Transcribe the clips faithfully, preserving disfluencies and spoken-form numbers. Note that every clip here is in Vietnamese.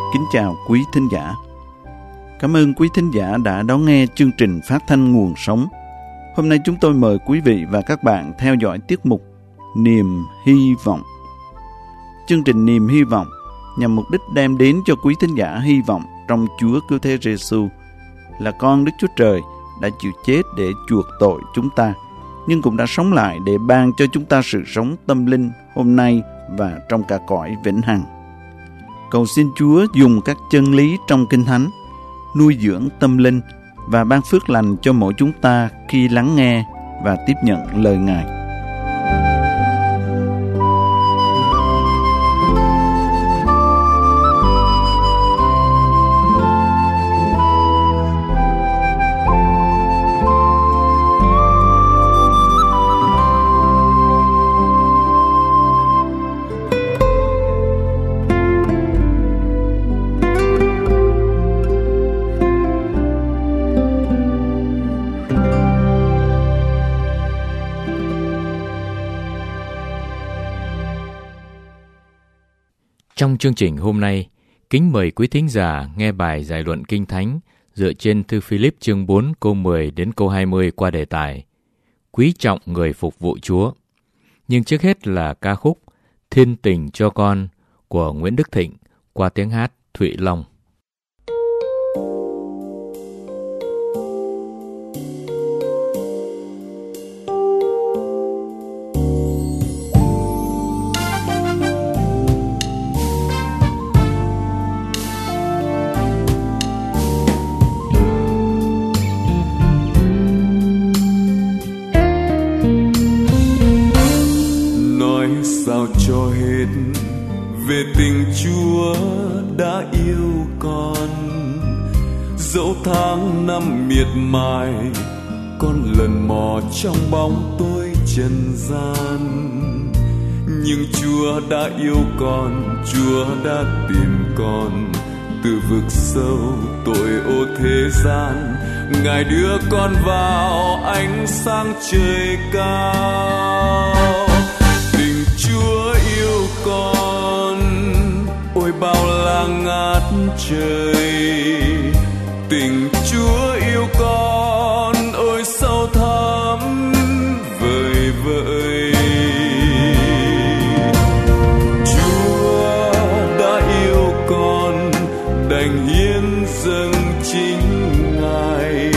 Kính chào quý thính giả. Cảm ơn quý thính giả đã đón nghe chương trình phát thanh Nguồn Sống. Hôm nay chúng tôi mời quý vị và các bạn theo dõi tiết mục Niềm Hy Vọng. Chương trình Niềm Hy Vọng nhằm mục đích đem đến cho quý thính giả hy vọng trong Chúa Cứu Thế Giêsu là con Đức Chúa Trời đã chịu chết để chuộc tội chúng ta, nhưng cũng đã sống lại để ban cho chúng ta sự sống tâm linh hôm nay và trong cả cõi vĩnh hằng. Cầu xin Chúa dùng các chân lý trong Kinh Thánh nuôi dưỡng tâm linh và ban phước lành cho mỗi chúng ta khi lắng nghe và tiếp nhận lời Ngài. Trong chương trình hôm nay, kính mời quý thính giả nghe bài giải luận Kinh Thánh dựa trên thư Philip chương bốn câu mười đến câu hai mươi qua đề tài Quý trọng người phục vụ Chúa. Nhưng trước hết là ca khúc Thiên Tình Cho Con của Nguyễn Đức Thịnh qua tiếng hát Thụy Long. Sao cho hết về tình Chúa đã yêu con, dẫu tháng năm miệt mài con lần mò trong bóng tối trần gian, nhưng Chúa đã yêu con, Chúa đã tìm con từ vực sâu tội ô thế gian. Ngài đưa con vào ánh sáng trời cao. Chúa yêu con, ôi bao la ngát trời. Tình Chúa yêu con, ôi sâu thẳm vời vợi. Chúa đã yêu con, đành hiến dâng chính Ngài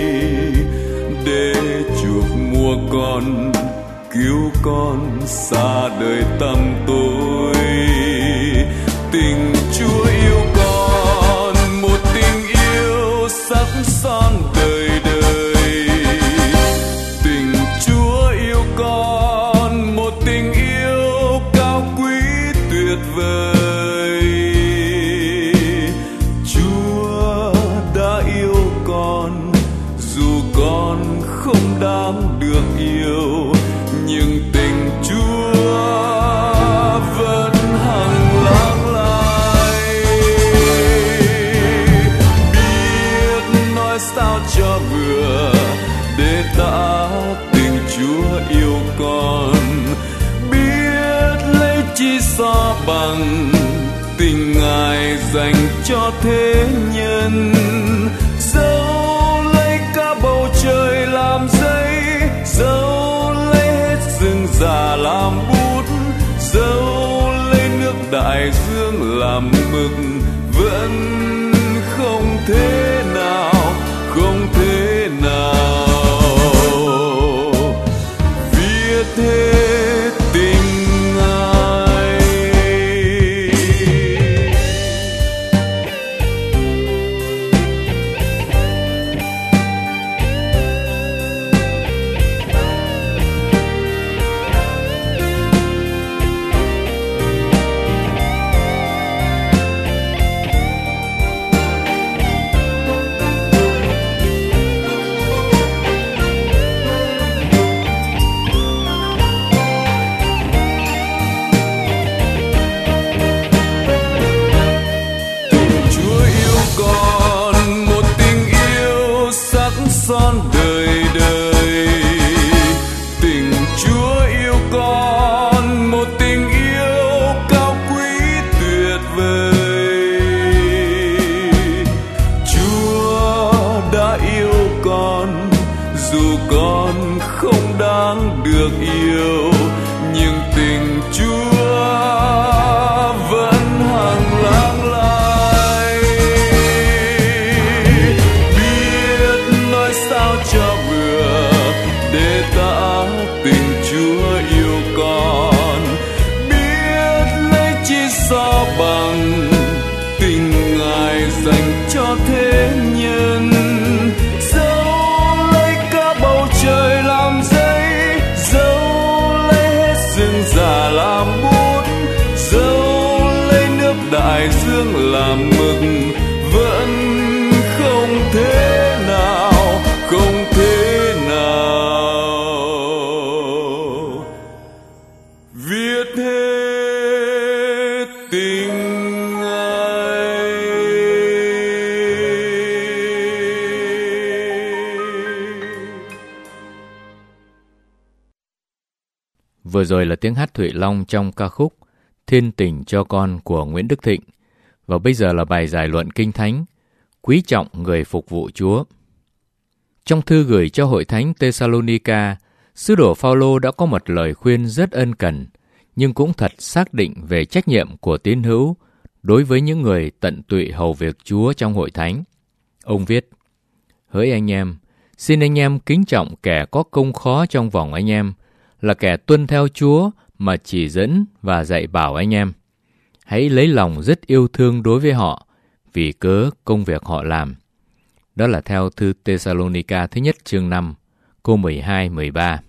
để chuộc mua con, cứu con xa đời tăm tối. Tình Chúa yêu con, một tình yêu sắc son đời đời. Tình Chúa yêu con, một tình yêu cao quý tuyệt vời. Chúa đã yêu con, dù con không đáng được yêu, nhưng tình Chúa vẫn hằng lắng lại. Biết nói sao cho vừa để tả tình Chúa yêu con, biết lấy chi so bằng tình Ngài dành cho thế nhân. Dẫu lấy cả bầu trời làm giấy, dẫu rừng già làm bút, dẫu lấy nước đại dương làm mực, vẫn không thể nào, không thể nào viết hết tình Ngài. son đời đời. Tình Chúa yêu con một tình yêu cao quý tuyệt vời. đáng được yêu, nhưng tình Chúa vẫn hằng lãng lai. Biết nói sao cho vừa để tả tình Chúa yêu con, biết lấy chi so bằng tình Ngài dành cho thế nhân. Dẫu lấy cả bầu trời làm giấy, dẫu lấy hết rừng già làm bút, dẫu lấy nước đại dương làm mực, vẫn không thể nào, không thể nào viết hết tình ai. Vừa rồi là tiếng hát Thụy Long trong ca khúc Thiên Tình Cho Con của Nguyễn Đức Thịnh. Và bây giờ là bài giải luận Kinh Thánh, Quý Trọng Người Phục Vụ Chúa. Trong thư gửi cho hội thánh Thessalonica, sứ đồ Phao-lô đã có một lời khuyên rất ân cần, nhưng cũng thật xác định về trách nhiệm của tín hữu đối với những người tận tụy hầu việc Chúa trong hội thánh. Ông viết: Hỡi anh em, xin anh em kính trọng kẻ có công khó trong vòng anh em, là kẻ tuân theo Chúa mà chỉ dẫn và dạy bảo anh em. Hãy lấy lòng rất yêu thương đối với họ, vì cớ công việc họ làm. Đó là theo thư Thessalonica thứ nhất chương năm, câu mười hai mười ba.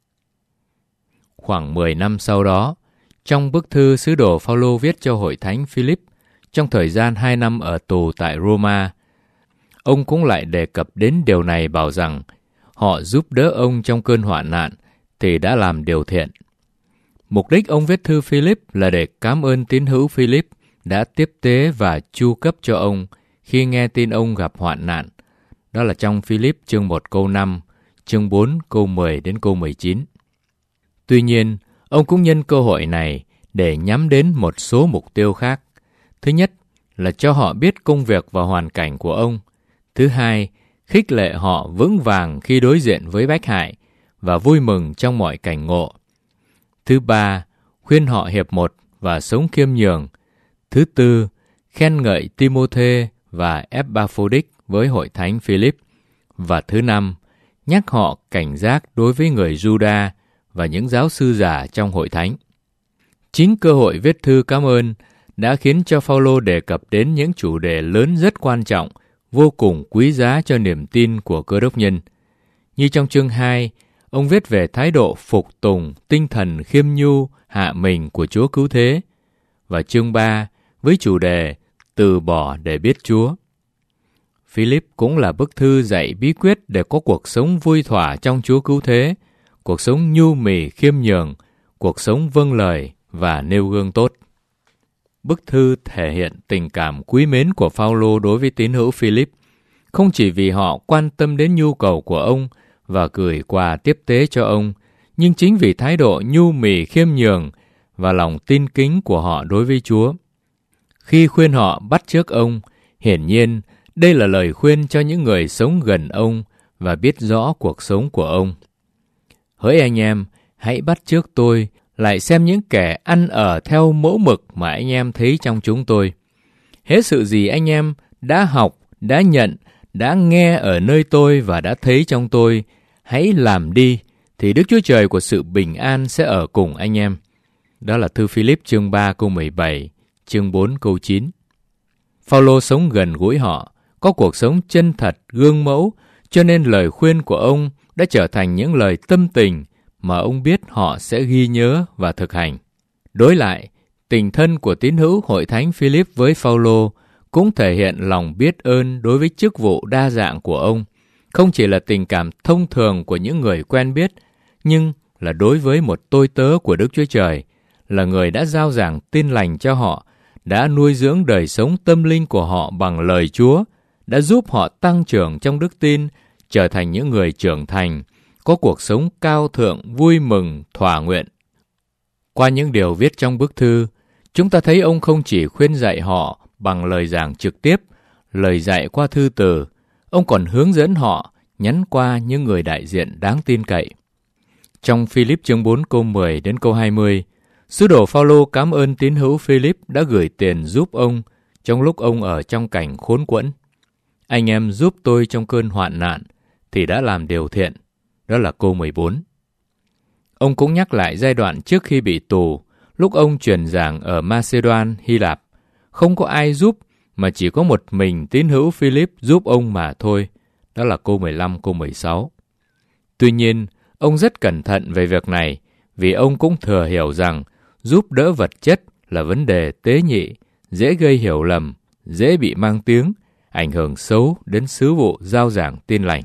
Khoảng mười năm sau đó, trong bức thư sứ đồ Phao-lô viết cho hội thánh Philip trong thời gian hai năm ở tù tại Roma, ông cũng lại đề cập đến điều này, bảo rằng họ giúp đỡ ông trong cơn hoạn nạn thì đã làm điều thiện. Mục đích ông viết thư Philip là để cảm ơn tín hữu Philip đã tiếp tế và chu cấp cho ông khi nghe tin ông gặp hoạn nạn. Đó là trong Philip chương một câu năm, chương bốn câu mười đến câu mười chín. Tuy nhiên, ông cũng nhân cơ hội này để nhắm đến một số mục tiêu khác. Thứ nhất là cho họ biết công việc và hoàn cảnh của ông. Thứ hai, khích lệ họ vững vàng khi đối diện với bách hại và vui mừng trong mọi cảnh ngộ. Thứ ba, khuyên họ hiệp một và sống khiêm nhường. Thứ tư, khen ngợi Timôthê và Epaphroditus với hội thánh Philip. Và thứ năm, nhắc họ cảnh giác đối với người Juda và những giáo sư giả trong hội thánh. Chính cơ hội viết thư cảm ơn đã khiến cho Phao-lô đề cập đến những chủ đề lớn rất quan trọng, vô cùng quý giá cho niềm tin của Cơ Đốc nhân. Như trong chương hai, ông viết về thái độ phục tùng, tinh thần khiêm nhu, hạ mình của Chúa Cứu Thế. Và chương ba, với chủ đề từ bỏ để biết Chúa. Philip cũng là bức thư dạy bí quyết để có cuộc sống vui thỏa trong Chúa Cứu Thế, cuộc sống nhu mì khiêm nhường, cuộc sống vâng lời và nêu gương tốt. Bức thư thể hiện tình cảm quý mến của Phao-lô đối với tín hữu Philip, không chỉ vì họ quan tâm đến nhu cầu của ông và gửi quà tiếp tế cho ông, nhưng chính vì thái độ nhu mì khiêm nhường và lòng tin kính của họ đối với Chúa. Khi khuyên họ bắt chước ông, hiển nhiên đây là lời khuyên cho những người sống gần ông và biết rõ cuộc sống của ông. Hỡi anh em, hãy bắt chước tôi, lại xem những kẻ ăn ở theo mẫu mực mà anh em thấy trong chúng tôi. Hết sự gì anh em đã học, đã nhận, đã nghe ở nơi tôi và đã thấy trong tôi, hãy làm đi, thì Đức Chúa Trời của sự bình an sẽ ở cùng anh em. Đó là thư Philip chương ba câu mười bảy, chương bốn câu chín. Phao-lô sống gần gũi họ, có cuộc sống chân thật, gương mẫu, cho nên lời khuyên của ông đã trở thành những lời tâm tình mà ông biết họ sẽ ghi nhớ và thực hành. Đối lại, tình thân của tín hữu hội thánh Philip với Phao-lô cũng thể hiện lòng biết ơn đối với chức vụ đa dạng của ông, không chỉ là tình cảm thông thường của những người quen biết, nhưng là đối với một tôi tớ của Đức Chúa Trời, là người đã giao giảng tin lành cho họ, đã nuôi dưỡng đời sống tâm linh của họ bằng lời Chúa, đã giúp họ tăng trưởng trong đức tin, trở thành những người trưởng thành, có cuộc sống cao thượng, vui mừng, thỏa nguyện. Qua những điều viết trong bức thư, chúng ta thấy ông không chỉ khuyên dạy họ bằng lời giảng trực tiếp, lời dạy qua thư từ, ông còn hướng dẫn họ nhắn qua những người đại diện đáng tin cậy. Trong Philip chương bốn câu mười đến câu hai mươi, sứ đồ Phaolô cảm ơn tín hữu Philip đã gửi tiền giúp ông trong lúc ông ở trong cảnh khốn quẫn. Anh em giúp tôi trong cơn hoạn nạn thì đã làm điều thiện. Đó là câu mười bốn. Ông cũng nhắc lại giai đoạn trước khi bị tù, lúc ông truyền giảng ở Macedoan, Hy Lạp. Không có ai giúp mà chỉ có một mình tín hữu Philip giúp ông mà thôi. Đó là câu mười lăm, câu mười sáu. Tuy nhiên, ông rất cẩn thận về việc này vì ông cũng thừa hiểu rằng giúp đỡ vật chất là vấn đề tế nhị, dễ gây hiểu lầm, dễ bị mang tiếng, ảnh hưởng xấu đến sứ vụ rao giảng tin lành.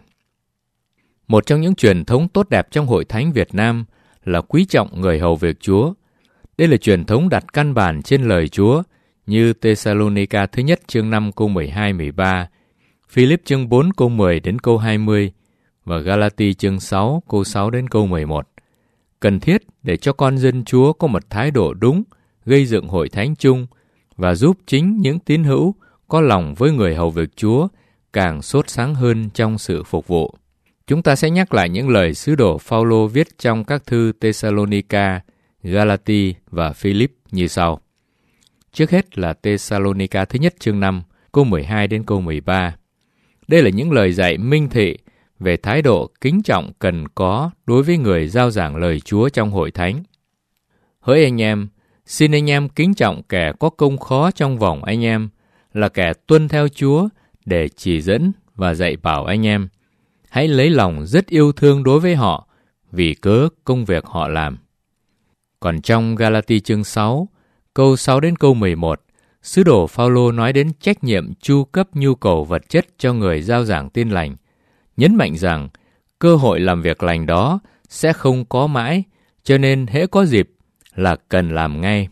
Một trong những truyền thống tốt đẹp trong Hội Thánh Việt Nam là quý trọng người hầu việc Chúa. Đây là truyền thống đặt căn bản trên lời Chúa như Thessalonica thứ nhất chương năm câu mười hai mười ba, Philip chương bốn câu mười đến câu hai mươi và Galati chương sáu câu sáu đến câu mười một. Cần thiết để cho con dân Chúa có một thái độ đúng, gây dựng hội thánh chung và giúp chính những tín hữu có lòng với người hầu việc Chúa càng sốt sáng hơn trong sự phục vụ. Chúng ta sẽ nhắc lại những lời sứ đồ Phaolô viết trong các thư Thessalonica, Galati và Philip như sau. Trước hết là Thessalonica thứ nhất chương năm, câu mười hai đến câu mười ba. Đây là những lời dạy minh thị về thái độ kính trọng cần có đối với người rao giảng lời Chúa trong hội thánh. Hỡi anh em, xin anh em kính trọng kẻ có công khó trong vòng anh em, là kẻ tuân theo Chúa để chỉ dẫn và dạy bảo anh em. Hãy lấy lòng rất yêu thương đối với họ vì cớ công việc họ làm. Còn trong Galati chương sáu, câu sáu đến câu mười một, sứ đồ Phaolô nói đến trách nhiệm chu cấp nhu cầu vật chất cho người rao giảng tin lành, nhấn mạnh rằng cơ hội làm việc lành đó sẽ không có mãi, cho nên hễ có dịp là cần làm ngay.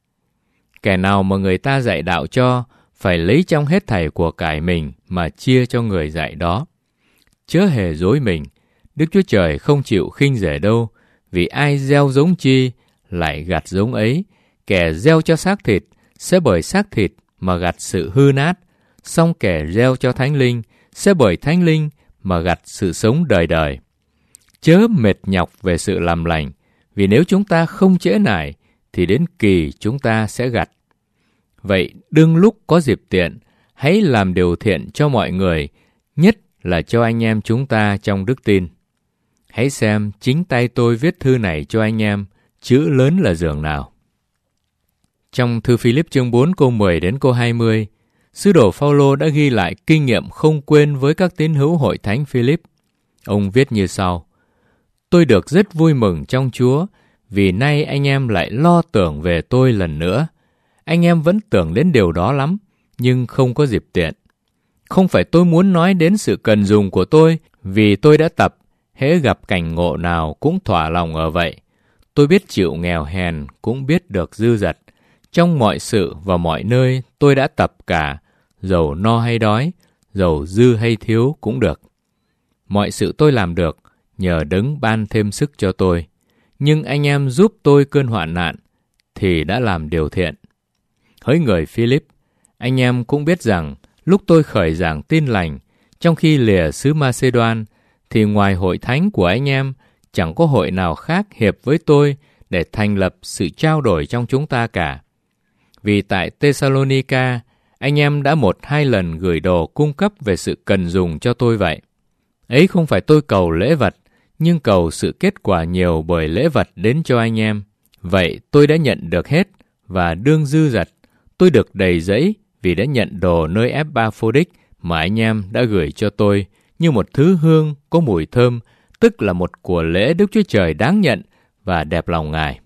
Kẻ nào mà người ta dạy đạo cho, phải lấy trong hết thảy của cải mình mà chia cho người dạy đó. Chớ hề dối mình, Đức Chúa Trời không chịu khinh rẻ đâu, vì ai gieo giống chi, lại gặt giống ấy. Kẻ gieo cho xác thịt, sẽ bởi xác thịt mà gặt sự hư nát, song kẻ gieo cho thánh linh, sẽ bởi thánh linh mà gặt sự sống đời đời. Chớ mệt nhọc về sự làm lành, vì nếu chúng ta không trễ nải, thì đến kỳ chúng ta sẽ gặt. Vậy đương lúc có dịp tiện, hãy làm điều thiện cho mọi người, nhất là cho anh em chúng ta trong đức tin. Hãy xem chính tay tôi viết thư này cho anh em, chữ lớn là giường nào. Trong thư Philip chương bốn câu mười đến câu hai mươi, sứ đồ Phaolô đã ghi lại kinh nghiệm không quên với các tín hữu hội thánh Philip. Ông viết như sau: Tôi được rất vui mừng trong Chúa, vì nay anh em lại lo tưởng về tôi lần nữa. Anh em vẫn tưởng đến điều đó lắm, nhưng không có dịp tiện. Không phải tôi muốn nói đến sự cần dùng của tôi, vì tôi đã tập, hễ gặp cảnh ngộ nào cũng thỏa lòng ở vậy. Tôi biết chịu nghèo hèn, cũng biết được dư dật. Trong mọi sự và mọi nơi tôi đã tập cả, dầu no hay đói, dầu dư hay thiếu cũng được. Mọi sự tôi làm được, nhờ Đấng ban thêm sức cho tôi. Nhưng anh em giúp tôi cơn hoạn nạn, thì đã làm điều thiện. Hỡi người Philip, anh em cũng biết rằng, lúc tôi khởi giảng tin lành, trong khi lìa xứ Macedoan, thì ngoài hội thánh của anh em, chẳng có hội nào khác hiệp với tôi để thành lập sự trao đổi trong chúng ta cả. Vì tại Thessalonica, anh em đã một hai lần gửi đồ cung cấp về sự cần dùng cho tôi vậy. Ấy không phải tôi cầu lễ vật, nhưng cầu sự kết quả nhiều bởi lễ vật đến cho anh em. Vậy tôi đã nhận được hết, và đương dư dật, tôi được đầy dẫy vì đã nhận đồ nơi Epaphroditus mà anh em đã gửi cho tôi như một thứ hương có mùi thơm, tức là một của lễ Đức Chúa Trời đáng nhận và đẹp lòng Ngài.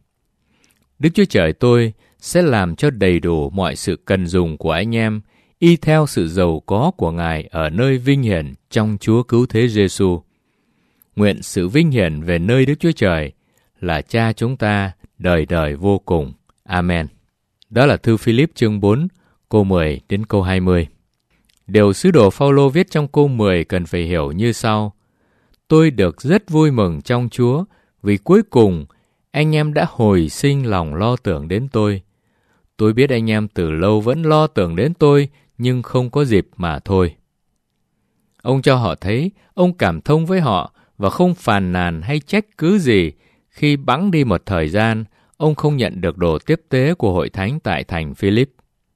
Đức Chúa Trời tôi sẽ làm cho đầy đủ mọi sự cần dùng của anh em, y theo sự giàu có của Ngài ở nơi vinh hiển trong Chúa Cứu Thế Giêsu. Nguyện sự vinh hiển về nơi Đức Chúa Trời là Cha chúng ta đời đời vô cùng. Amen. Đó là thư Philip chương bốn, câu mười đến câu hai mươi. Điều sứ đồ Phaolô viết trong câu mười cần phải hiểu như sau: Tôi được rất vui mừng trong Chúa, vì cuối cùng anh em đã hồi sinh lòng lo tưởng đến tôi. Tôi biết anh em từ lâu vẫn lo tưởng đến tôi, nhưng không có dịp mà thôi. Ông cho họ thấy, ông cảm thông với họ và không phàn nàn hay trách cứ gì Khi bẵng đi một thời gian, ông không nhận được đồ tiếp tế của hội thánh tại thành Philip.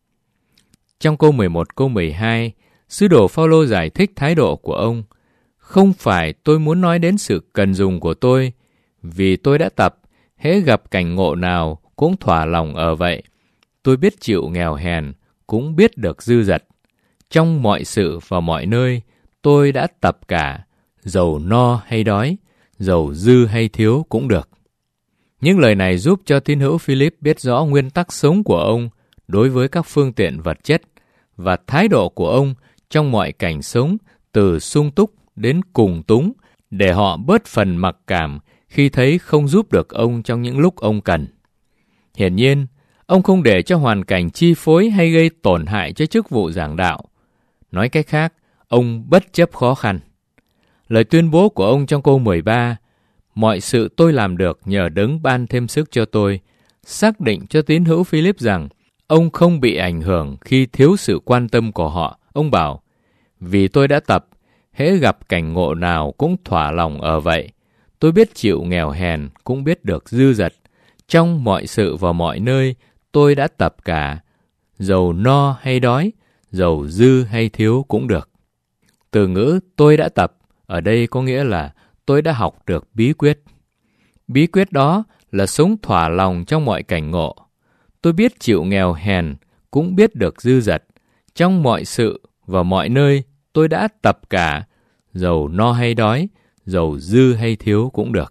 Trong câu mười một, câu mười hai, sứ đồ Phao-lô giải thích thái độ của ông. Không phải tôi muốn nói đến sự cần dùng của tôi, vì tôi đã tập, hễ gặp cảnh ngộ nào cũng thỏa lòng ở vậy. Tôi biết chịu nghèo hèn, cũng biết được dư dật. Trong mọi sự và mọi nơi, tôi đã tập cả, dầu no hay đói, dầu dư hay thiếu cũng được. Những lời này giúp cho tín hữu Philip biết rõ nguyên tắc sống của ông đối với các phương tiện vật chất và thái độ của ông trong mọi cảnh sống từ sung túc đến cùng túng, để họ bớt phần mặc cảm khi thấy không giúp được ông trong những lúc ông cần. Hiển nhiên, ông không để cho hoàn cảnh chi phối hay gây tổn hại cho chức vụ giảng đạo. Nói cách khác, ông bất chấp khó khăn. Lời tuyên bố của ông trong câu mười ba, mọi sự tôi làm được nhờ Đấng ban thêm sức cho tôi, xác định cho tín hữu Philip rằng ông không bị ảnh hưởng khi thiếu sự quan tâm của họ. Ông bảo, vì tôi đã tập, hễ gặp cảnh ngộ nào cũng thỏa lòng ở vậy. Tôi biết chịu nghèo hèn, cũng biết được dư dật. Trong mọi sự và mọi nơi, tôi đã tập cả, dầu no hay đói, dầu dư hay thiếu cũng được. Từ ngữ tôi đã tập ở đây có nghĩa là tôi đã học được bí quyết. Bí quyết đó là sống thỏa lòng trong mọi cảnh ngộ. Tôi biết chịu nghèo hèn, cũng biết được dư dật. Trong mọi sự và mọi nơi, tôi đã tập cả, dầu no hay đói, dầu dư hay thiếu cũng được.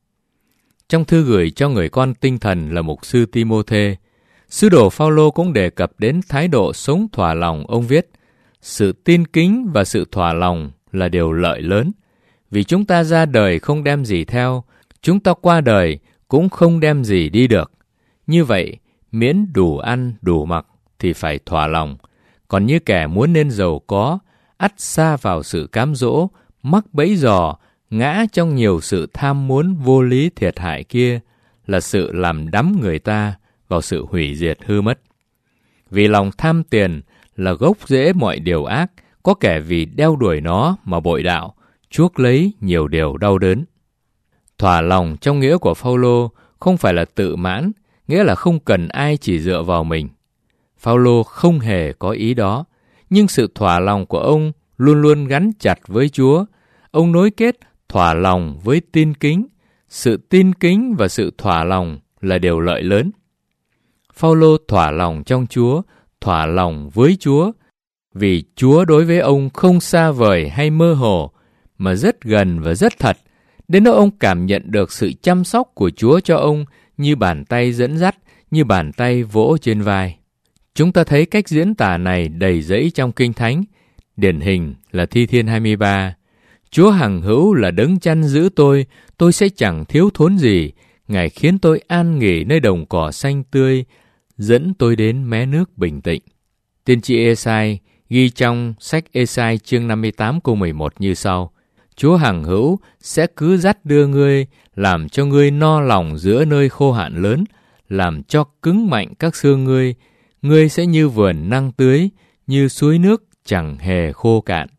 Trong thư gửi cho người con tinh thần là mục sư Ti-mô-thê, sứ đồ Phao-lô cũng đề cập đến thái độ sống thỏa lòng. Ông viết, sự tin kính và sự thỏa lòng là điều lợi lớn, vì chúng ta ra đời không đem gì theo, chúng ta qua đời cũng không đem gì đi được. Như vậy, miễn đủ ăn, đủ mặc thì phải thỏa lòng. Còn như kẻ muốn nên giàu có, ắt sa vào sự cám dỗ, mắc bẫy giò, ngã trong nhiều sự tham muốn vô lý thiệt hại kia, là sự làm đắm người ta vào sự hủy diệt hư mất. Vì lòng tham tiền là gốc rễ mọi điều ác, có kẻ vì đeo đuổi nó mà bội đạo, chuốc lấy nhiều điều đau đớn. Thỏa lòng trong nghĩa của Phao-lô không phải là tự mãn, nghĩa là không cần ai chỉ dựa vào mình. Phao-lô không hề có ý đó, nhưng sự thỏa lòng của ông luôn luôn gắn chặt với Chúa. Ông nối kết thỏa lòng với tin kính. Sự tin kính và sự thỏa lòng là điều lợi lớn. Phao-lô thỏa lòng trong Chúa, thỏa lòng với Chúa, vì Chúa đối với ông không xa vời hay mơ hồ, mà rất gần và rất thật, đến nỗi ông cảm nhận được sự chăm sóc của Chúa cho ông như bàn tay dẫn dắt, như bàn tay vỗ trên vai. Chúng ta thấy cách diễn tả này đầy dẫy trong Kinh Thánh, điển hình là Thi Thiên hai mươi ba. Chúa hằng hữu là đấng chăn giữ tôi, tôi sẽ chẳng thiếu thốn gì. Ngài khiến tôi an nghỉ nơi đồng cỏ xanh tươi, dẫn tôi đến mé nước bình tĩnh. Tiên tri Ê-sai ghi trong sách Ê-sai chương năm mươi tám câu mười một như sau. Chúa hằng hữu sẽ cứ dắt đưa ngươi, làm cho ngươi no lòng giữa nơi khô hạn lớn, làm cho cứng mạnh các xương ngươi. Ngươi sẽ như vườn năng tưới, như suối nước chẳng hề khô cạn.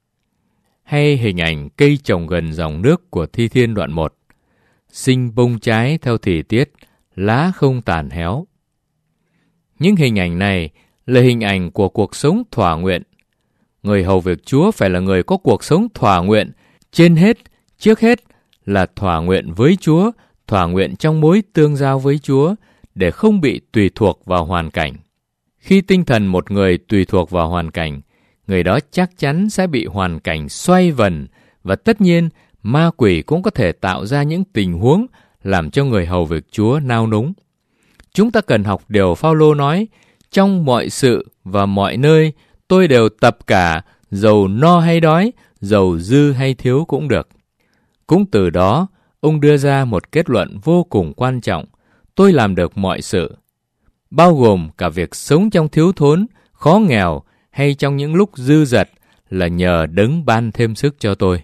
Hay hình ảnh cây trồng gần dòng nước của Thi Thiên đoạn một. Sinh bông trái theo thời tiết, lá không tàn héo. Những hình ảnh này là hình ảnh của cuộc sống thỏa nguyện. Người hầu việc Chúa phải là người có cuộc sống thỏa nguyện. Trên hết, trước hết là thỏa nguyện với Chúa, thỏa nguyện trong mối tương giao với Chúa, để không bị tùy thuộc vào hoàn cảnh. Khi tinh thần một người tùy thuộc vào hoàn cảnh, người đó chắc chắn sẽ bị hoàn cảnh xoay vần, và tất nhiên ma quỷ cũng có thể tạo ra những tình huống làm cho người hầu việc Chúa nao núng. Chúng ta cần học điều Phao-lô nói, trong mọi sự và mọi nơi tôi đều tập cả, dầu no hay đói, dầu dư hay thiếu cũng được. Cũng từ đó, ông đưa ra một kết luận vô cùng quan trọng. Tôi làm được mọi sự, bao gồm cả việc sống trong thiếu thốn, khó nghèo hay trong những lúc dư dật, là nhờ Đấng ban thêm sức cho tôi.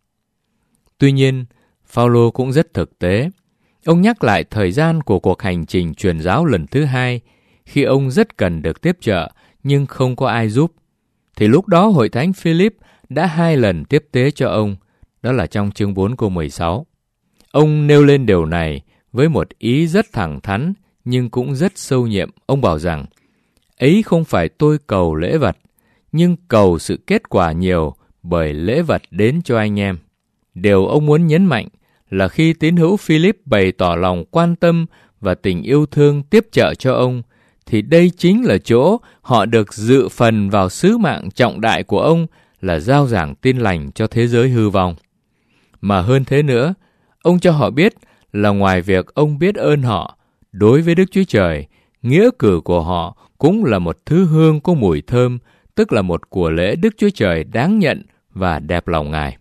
Tuy nhiên, Phao-lô cũng rất thực tế. Ông nhắc lại thời gian của cuộc hành trình truyền giáo lần thứ hai, khi ông rất cần được tiếp trợ nhưng không có ai giúp. Thì lúc đó hội thánh Philip đã hai lần tiếp tế cho ông, đó là trong chương bốn câu mười sáu. Ông nêu lên điều này với một ý rất thẳng thắn nhưng cũng rất sâu nhiệm. Ông bảo rằng, ấy không phải tôi cầu lễ vật, nhưng cầu sự kết quả nhiều bởi lễ vật đến cho anh em. Điều ông muốn nhấn mạnh là khi tín hữu Philip bày tỏ lòng quan tâm và tình yêu thương tiếp trợ cho ông, thì đây chính là chỗ họ được dự phần vào sứ mạng trọng đại của ông là rao giảng tin lành cho thế giới hư vong. Mà hơn thế nữa, ông cho họ biết là ngoài việc ông biết ơn họ, đối với Đức Chúa Trời, nghĩa cử của họ cũng là một thứ hương có mùi thơm, tức là một của lễ Đức Chúa Trời đáng nhận và đẹp lòng Ngài.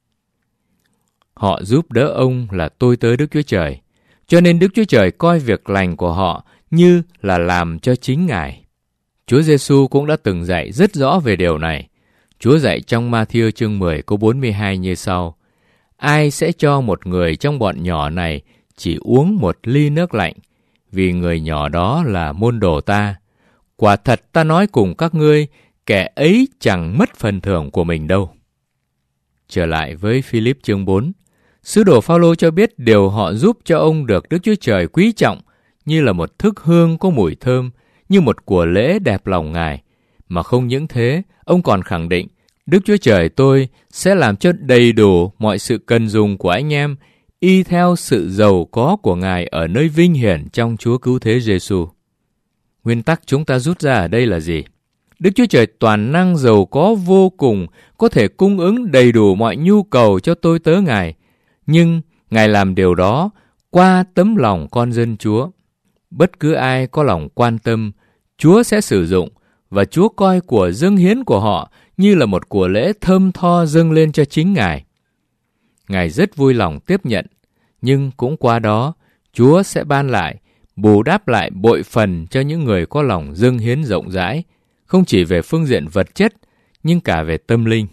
Họ giúp đỡ ông là tôi tớ Đức Chúa Trời, cho nên Đức Chúa Trời coi việc lành của họ như là làm cho chính Ngài. Chúa Giêsu cũng đã từng dạy rất rõ về điều này. Chúa dạy trong Ma-thi-ơ chương mười câu bốn mươi hai như sau: Ai sẽ cho một người trong bọn nhỏ này chỉ uống một ly nước lạnh, vì người nhỏ đó là môn đồ ta. Quả thật ta nói cùng các ngươi, kẻ ấy chẳng mất phần thưởng của mình đâu. Trở lại với Philip chương bốn, sứ đồ Phao-lô cho biết điều họ giúp cho ông được Đức Chúa Trời quý trọng như là một thức hương có mùi thơm, như một của lễ đẹp lòng Ngài. Mà không những thế, ông còn khẳng định, Đức Chúa Trời tôi sẽ làm cho đầy đủ mọi sự cần dùng của anh em, y theo sự giàu có của Ngài ở nơi vinh hiển trong Chúa Cứu Thế Giêsu. Nguyên tắc chúng ta rút ra ở đây là gì? Đức Chúa Trời toàn năng giàu có vô cùng, có thể cung ứng đầy đủ mọi nhu cầu cho tôi tớ Ngài. Nhưng Ngài làm điều đó qua tấm lòng con dân Chúa. Bất cứ ai có lòng quan tâm, Chúa sẽ sử dụng, và Chúa coi của dâng hiến của họ như là một của lễ thơm tho dâng lên cho chính Ngài. Ngài rất vui lòng tiếp nhận, nhưng cũng qua đó, Chúa sẽ ban lại, bù đắp lại bội phần cho những người có lòng dâng hiến rộng rãi, không chỉ về phương diện vật chất, nhưng cả về tâm linh.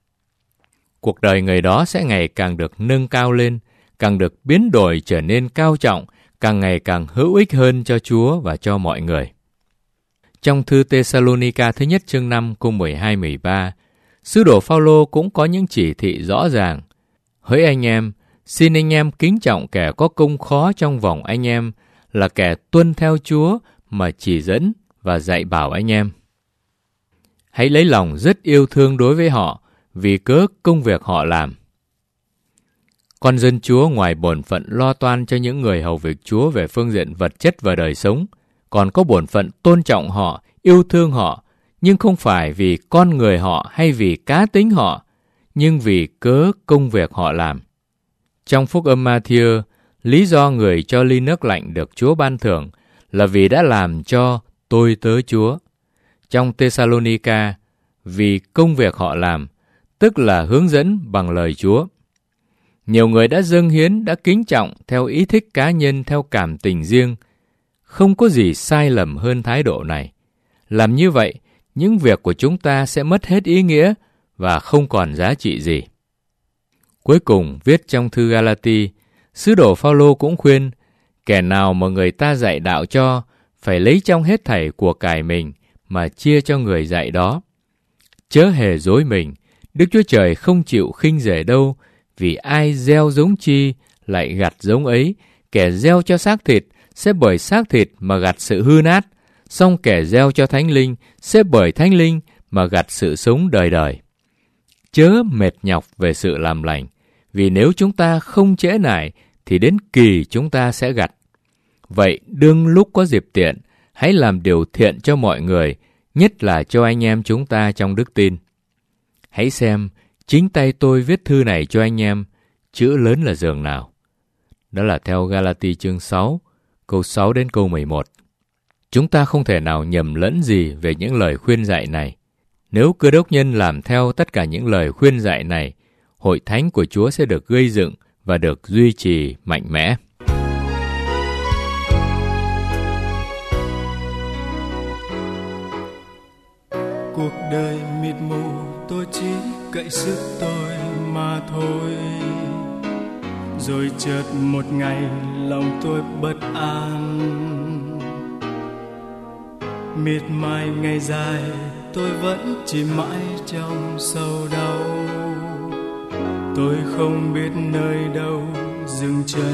Cuộc đời người đó sẽ ngày càng được nâng cao lên, càng được biến đổi trở nên cao trọng, càng ngày càng hữu ích hơn cho Chúa và cho mọi người. Trong thư Tê-sa-lô-ni-ca thứ nhất chương năm câu mười hai mười ba, sứ đồ Phao-lô cũng có những chỉ thị rõ ràng. Hỡi anh em, xin anh em kính trọng kẻ có công khó trong vòng anh em, là kẻ tuân theo Chúa mà chỉ dẫn và dạy bảo anh em. Hãy lấy lòng rất yêu thương đối với họ vì cớ công việc họ làm. Con dân Chúa ngoài bổn phận lo toan cho những người hầu việc Chúa về phương diện vật chất và đời sống, còn có bổn phận tôn trọng họ, yêu thương họ, nhưng không phải vì con người họ hay vì cá tính họ, nhưng vì cớ công việc họ làm. Trong phúc âm Ma-thi-ơ, lý do người cho ly nước lạnh được Chúa ban thưởng là vì đã làm cho tôi tớ Chúa. Trong Tê-sa-lô-ni-ca, vì công việc họ làm, tức là hướng dẫn bằng lời Chúa. Nhiều người đã dâng hiến, đã kính trọng theo ý thích cá nhân, theo cảm tình riêng. Không có gì sai lầm hơn thái độ này. Làm như vậy, những việc của chúng ta sẽ mất hết ý nghĩa và không còn giá trị gì. Cuối cùng, viết trong thư Ga-la-ti, sứ đồ Phao-lô cũng khuyên, kẻ nào mà người ta dạy đạo cho, phải lấy trong hết thảy của cải mình mà chia cho người dạy đó. Chớ hề dối mình, Đức Chúa Trời không chịu khinh rể đâu, vì ai gieo giống chi lại gặt giống ấy, kẻ gieo cho xác thịt sẽ bởi xác thịt mà gặt sự hư nát, song kẻ gieo cho thánh linh sẽ bởi thánh linh mà gặt sự sống đời đời. Chớ mệt nhọc về sự làm lành, vì nếu chúng ta không trễ nải thì đến kỳ chúng ta sẽ gặt. Vậy đương lúc có dịp tiện, hãy làm điều thiện cho mọi người, nhất là cho anh em chúng ta trong đức tin. Hãy xem, chính tay tôi viết thư này cho anh em, chữ lớn là giường nào. Đó là theo Ga-la-ti chương sáu, câu sáu đến câu mười một. Chúng ta không thể nào nhầm lẫn gì về những lời khuyên dạy này. Nếu Cơ Đốc nhân làm theo tất cả những lời khuyên dạy này, hội thánh của Chúa sẽ được gây dựng và được duy trì mạnh mẽ. Cuộc đời mịt mù, tôi chỉ cậy sức tôi mà thôi. Rồi chợt một ngày lòng tôi bất an, miệt mài ngày dài tôi vẫn chỉ mãi trong sầu đau. Tôi không biết nơi đâu dừng chân.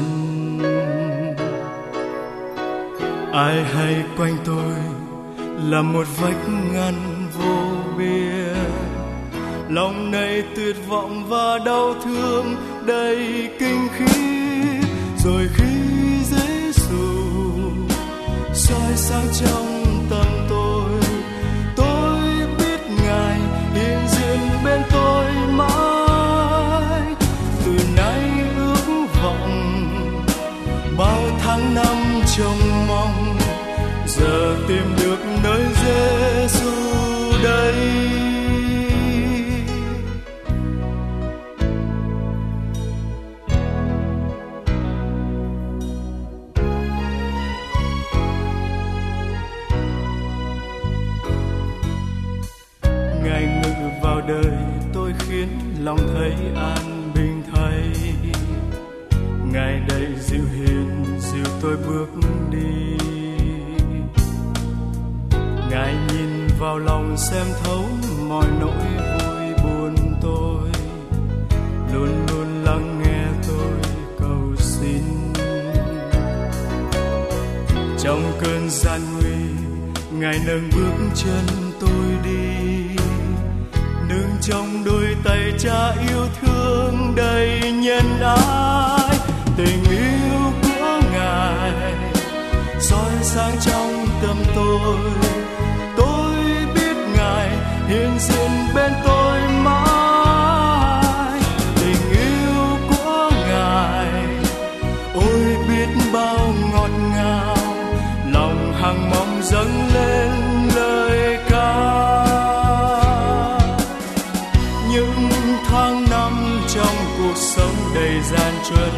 Ai hay quanh tôi là một vách ngăn vô biên, lòng này tuyệt vọng và đau thương đầy kinh khiếp. Rồi khi Giêsu soi sáng trong tâm tôi, tôi biết Ngài hiện diện bên tôi mãi. Từ nay ước vọng bao tháng năm trông mong, giờ tìm được nơi Giêsu đây. Ngài ngự vào đời tôi khiến lòng thấy an bình thay. Ngài đầy dịu hiền dìu tôi bước đi. Ngài nhìn vào lòng xem thấu mọi nỗi vui buồn tôi, luôn luôn lắng nghe tôi cầu xin. Trong cơn gian nguy, Ngài nâng bước chân tôi đi, nương trong đôi tay Cha yêu thương đầy nhân ái. Tình yêu của Ngài soi sáng trong tâm tôi, tôi biết Ngài hiện diện bên tôi mãi. Tình yêu của Ngài ôi biết bao ngọt ngào, lòng hằng mong dâng lên lời ca. Những tháng năm trong cuộc sống đầy gian truân,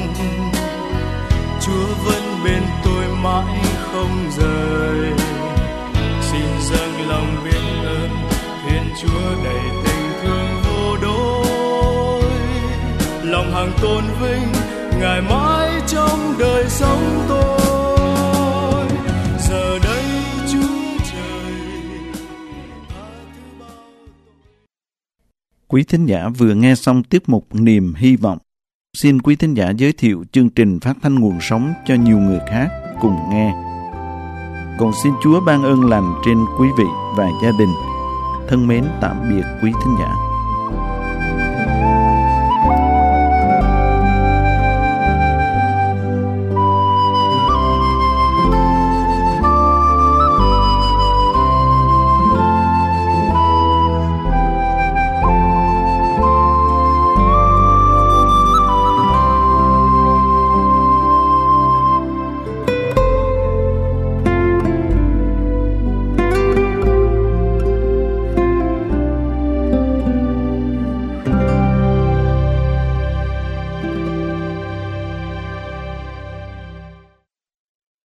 Chúa vẫn bên tôi mãi không rời. Xin dâng lòng biết ơn Thiên Chúa đầy tình thương vô đối. Lòng hằng tôn vinh Ngài mãi trong đời sống tôi. Giờ đây Chúa trời tha thứ bao tội. Quý thính giả vừa nghe xong tiết mục Niềm Hy Vọng. Xin quý thính giả giới thiệu chương trình phát thanh nguồn sống cho nhiều người khác cùng nghe. Còn xin Chúa ban ơn lành trên quý vị và gia đình. Thân mến tạm biệt quý thính giả.